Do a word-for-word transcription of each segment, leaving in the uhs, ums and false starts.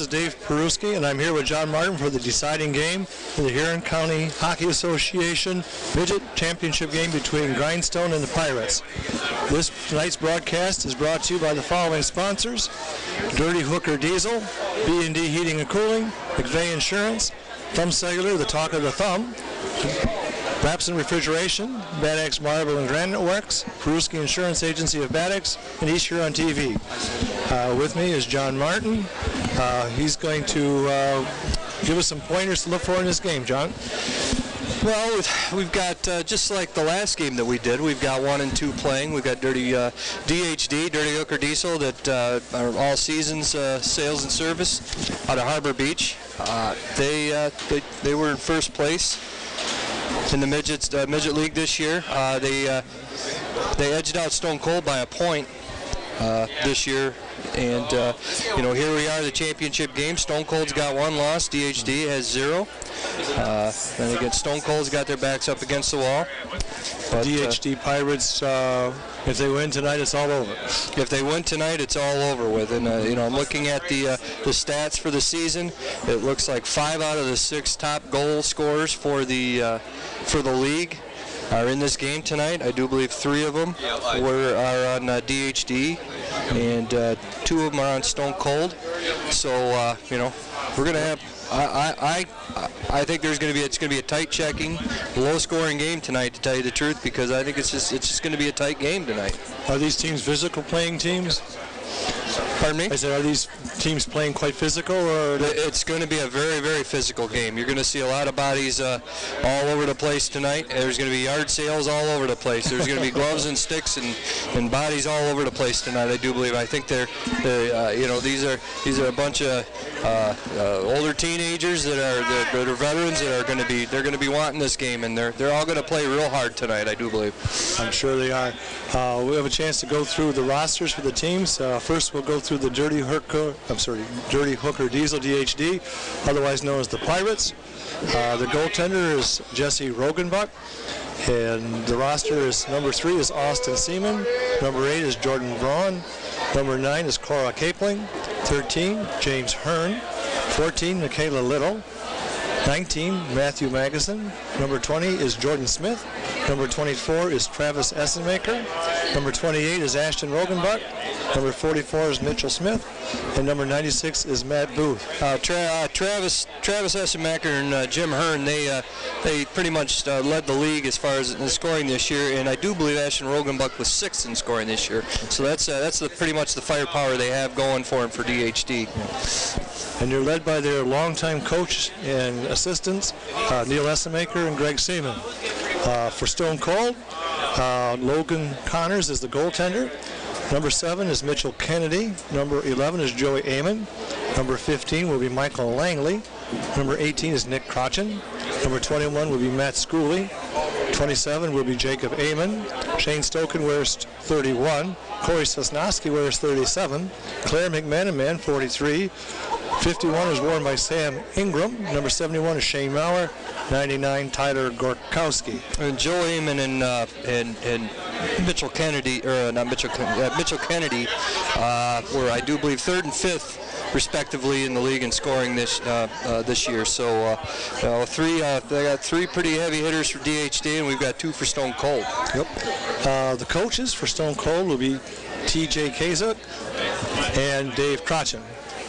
is Dave Peruski, and I'm here with John Martin for the deciding game in the Huron County Hockey Association Midget Championship game between Grindstone and the Pirates. This tonight's broadcast is brought to you by the following sponsors: Dirty Hooker Diesel, B and D Heating and Cooling, McVeigh Insurance, Thumb Cellular, the talk of the thumb, Rapson Refrigeration, Bad Axe Marble and Granite Works, Peruski Insurance Agency of Bad Axe, and East Huron T V. Uh, with me is John Martin. Uh, he's going to uh, give us some pointers to look for in this game. John? Well, we've got, uh, just like the last game that we did, we've got one and two playing. We've got Dirty uh, D H D, Dirty Hooker Diesel, that uh, are all seasons uh, sales and service out of Harbor Beach. Uh, they, uh, they they were in first place in the midgets, uh, midget league this year. Uh, they uh, they edged out Stone Cold by a point uh, this year. And, uh, you know, here we are, the championship game. Stone Cold's got one loss. D H D has zero. Uh, and again, Stone Cold's got their backs up against the wall. But, D H D uh, Pirates, uh, if they win tonight, it's all over. If they win tonight, it's all over with. And, uh, you know, I'm looking at the uh, the stats for the season. It looks like five out of the six top goal scorers for the, uh, for the league are in this game tonight. I do believe three of them were are on uh, D H D, and uh, two of them are on Stone Cold. So uh, you know, we're gonna have. I I I think there's gonna be it's gonna be a tight checking, low-scoring game tonight, to tell you the truth, because I think it's just it's just gonna be a tight game tonight. Are these teams physical playing teams? Pardon me? I said, are these teams playing quite physical, or? It's going to be a very, very physical game. You're going to see a lot of bodies uh, all over the place tonight. There's going to be yard sales all over the place. There's going to be gloves and sticks and, and bodies all over the place tonight. I do believe. I think they're, they're uh, you know, these are these are a bunch of uh, uh, older teenagers that are that, that are veterans that are going to be they're going to be wanting this game, and they're they're all going to play real hard tonight. I do believe. I'm sure they are. Uh, we have a chance to go through the rosters for the teams. Uh, first, we'll go through the Dirty Hooker, I'm sorry, Dirty Hooker Diesel D H D, otherwise known as the Pirates. Uh, the goaltender is Jesse Rogenbuck, and the roster is number three is Austin Seaman, number eight is Jordan Braun, number nine is Cora Capling, thirteen James Hearn, fourteen Michaela Little, nineteen Matthew Magnuson, number twenty is Jordan Smith, number twenty-four is Travis Essenmaker, number twenty-eight is Ashton Rogenbuck, number forty-four is Mitchell Smith, and number ninety-six is Matt Booth. Uh, tra uh, Travis Travis Essenmaker and uh, Jim Hearn, they uh, they pretty much uh, led the league as far as in scoring this year, and I do believe Ashton Rogenbuck was sixth in scoring this year. So that's uh, that's the, pretty much the firepower they have going for him for D H D. And they're led by their longtime coach and assistants, uh, Neil Essenmaker and Greg Seaman. Uh, for Stone Cold, uh, Logan Connors is the goaltender. Number seven is Mitchell Kennedy. Number eleven is Joey Amon. Number fifteen will be Michael Langley. Number eighteen is Nick Crotchen. Number twenty-one will be Matt Schooley. twenty-seven will be Jacob Amon. Shane Stoken wears thirty-one. Corey Sosnowski wears thirty-seven. Claire McManaman, forty-three. fifty-one is worn by Sam Ingram. Number seventy-one is Shane Maurer. ninety-nine, Tyler Gorkowski. And Joe Amon and, uh, and, and Mitchell Kennedy, or uh, not Mitchell, uh, Mitchell Kennedy, uh, were, I do believe, third and fifth, respectively, in the league in scoring this uh, uh, this year. So, uh, you know, three, uh, they got three pretty heavy hitters for D H D, and we've got two for Stone Cold. Yep. Uh, the coaches for Stone Cold will be T J Kazuk and Dave Crotchen.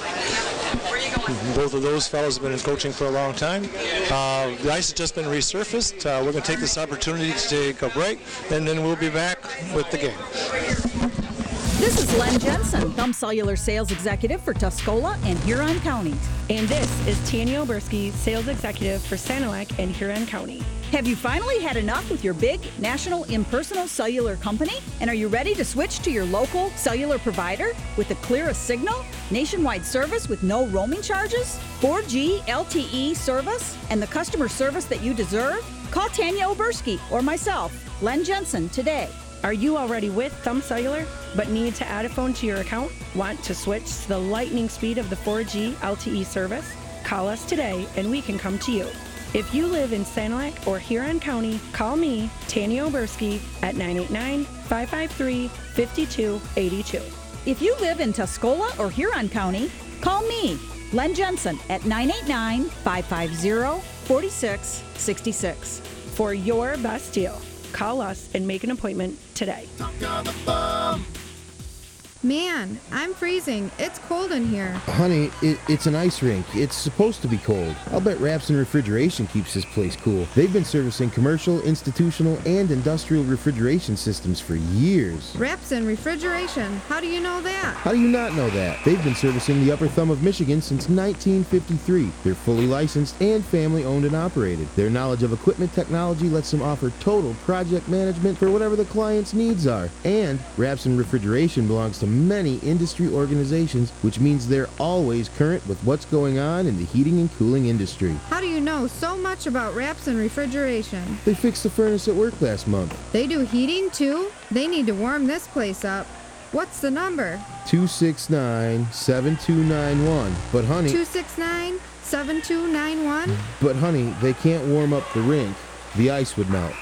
Both of those fellows have been in coaching for a long time. Uh, the ice has just been resurfaced. Uh, we're going to take this opportunity to take a break, and then we'll be back with the game. This is Len Jensen, Thumb Cellular Sales Executive for Tuscola and Huron Counties. And this is Tanya Oberski, Sales Executive for Sanilac and Huron County. Have you finally had enough with your big national impersonal cellular company? And are you ready to switch to your local cellular provider with the clearest signal, nationwide service with no roaming charges, four G L T E service, and the customer service that you deserve? Call Tanya Oberski or myself, Len Jensen, today. Are you already with Thumb Cellular but need to add a phone to your account? Want to switch to the lightning speed of the four G L T E service? Call us today and we can come to you. If you live in Sanilac or Huron County, call me, Tanya Oberski, at nine eight nine, five five three, five two eight two. If you live in Tuscola or Huron County, call me, Len Jensen at nine eight nine, five five zero, four six six six. For your best deal, call us and make an appointment today. Man, I'm freezing. It's cold in here. Honey, it, it's an ice rink. It's supposed to be cold. I'll bet Rapson Refrigeration keeps this place cool. They've been servicing commercial, institutional, and industrial refrigeration systems for years. Rapson Refrigeration. How do you know that? How do you not know that? They've been servicing the Upper Thumb of Michigan since nineteen fifty-three. They're fully licensed and family owned and operated. Their knowledge of equipment technology lets them offer total project management for whatever the client's needs are. And Rapson Refrigeration belongs to many industry organizations, which means they're always current with what's going on in the heating and cooling industry. How do you know so much about Rapson Refrigeration? They fixed the furnace at work last month. They do heating too? They need to warm this place up. What's the number? two six nine, seven two nine one. But honey, two six nine, seven two nine one? but honey, they can't warm up the rink. The ice would melt.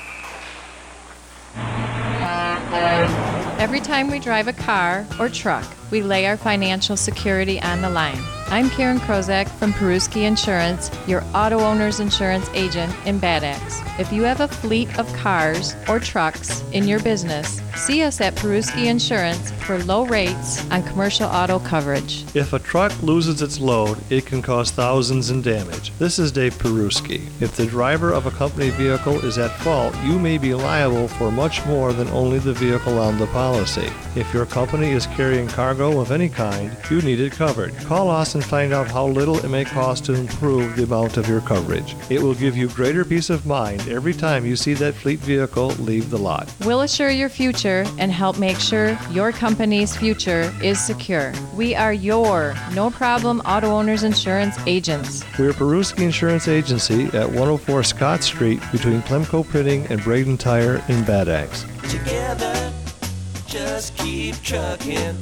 Every time we drive a car or truck, we lay our financial security on the line. I'm Karen Krozak from Peruski Insurance, your auto owner's insurance agent in Bad Axe. If you have a fleet of cars or trucks in your business, see us at Peruski Insurance for low rates on commercial auto coverage. If a truck loses its load, it can cause thousands in damage. This is Dave Peruski. If the driver of a company vehicle is at fault, you may be liable for much more than only the vehicle on the policy. If your company is carrying cargo of any kind, you need it covered. Call us and find out how little it may cost to improve the amount of your coverage. It will give you greater peace of mind every time you see that fleet vehicle leave the lot. We'll assure your future and help make sure your company's future is secure. We are your no-problem auto owner's insurance agents. We're Peruski Insurance Agency at one oh four Scott Street between Plemco Pitting and Braden Tire in Bad Axe. Together, just keep trucking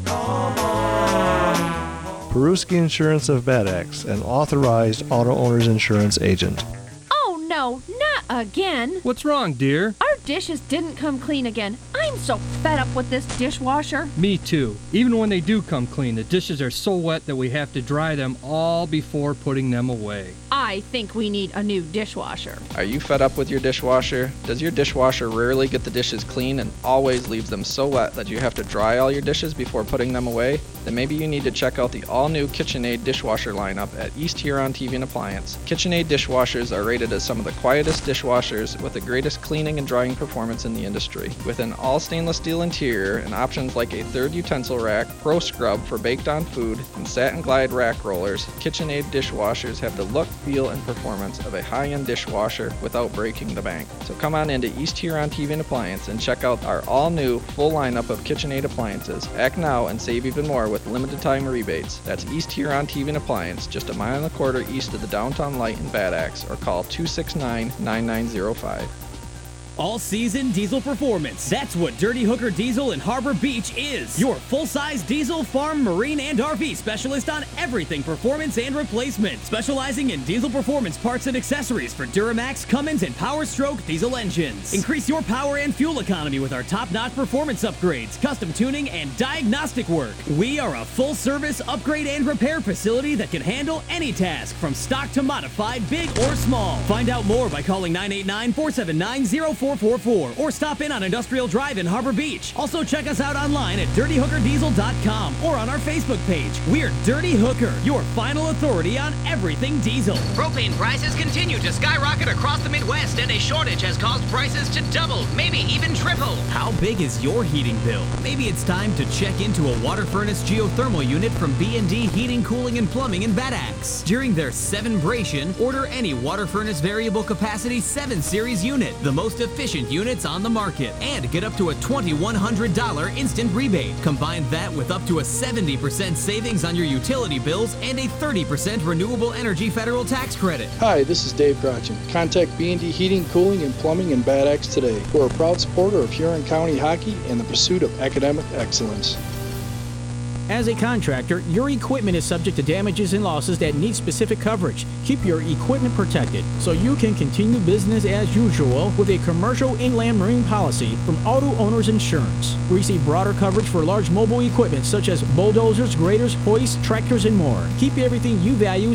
on. Peruski Insurance of Bad Axe, an authorized auto owner's insurance agent. Oh no, not again! What's wrong, dear? Our dishes didn't come clean again. I'm so fed up with this dishwasher. Me too. Even when they do come clean, the dishes are so wet that we have to dry them all before putting them away. I think we need a new dishwasher. Are you fed up with your dishwasher? Does your dishwasher rarely get the dishes clean and always leaves them so wet that you have to dry all your dishes before putting them away? Then maybe you need to check out the all-new KitchenAid dishwasher lineup at East Huron T V and Appliance. KitchenAid dishwashers are rated as some of the quietest dishwashers with the greatest cleaning and drying performance in the industry. With an all-stainless steel interior and options like a third utensil rack, Pro Scrub for baked-on food, and Satin Glide rack rollers, KitchenAid dishwashers have the look, feel, and performance of a high-end dishwasher without breaking the bank. So come on into East Huron T V and Appliance and check out our all-new full lineup of KitchenAid appliances. Act now and save even more with limited time rebates. That's East Huron T V and Appliance, just a mile and a quarter east of the downtown light in Bad Axe, or call two six nine, nine nine zero five. All-season diesel performance. That's what Dirty Hooker Diesel in Harbor Beach is. Your full-size diesel, farm, marine, and R V specialist on everything performance and replacement. Specializing in diesel performance parts and accessories for Duramax, Cummins, and Power Stroke diesel engines. Increase your power and fuel economy with our top-notch performance upgrades, custom tuning, and diagnostic work. We are a full-service upgrade and repair facility that can handle any task from stock to modified, big or small. Find out more by calling nine eight nine, four seven nine, zero four four four or stop in on Industrial Drive in Harbor Beach. Also check us out online at dirty hooker diesel dot com or on our Facebook page. We're Dirty Hooker, your final authority on everything diesel. Propane prices continue to skyrocket across the Midwest, and a shortage has caused prices to double, maybe even triple. How big is your heating bill? Maybe it's time to check into a water furnace geothermal unit from B and D Heating, Cooling, and Plumbing in Bad Axe. During their seven-bration, order any water furnace variable capacity seven series unit, the most efficient units on the market, and get up to a twenty-one hundred dollars instant rebate. Combine that with up to a seventy percent savings on your utility bills and a thirty percent renewable energy federal tax credit. Hi, this is Dave Grotchen. Contact B and D Heating, Cooling, and Plumbing in Bad Axe today. We're a proud supporter of Huron County hockey and the pursuit of academic excellence. As a contractor, your equipment is subject to damages and losses that need specific coverage. Keep your equipment protected so you can continue business as usual with a commercial inland marine policy from Auto Owners Insurance. Receive broader coverage for large mobile equipment such as bulldozers, graders, hoists, tractors, and more. Keep everything you value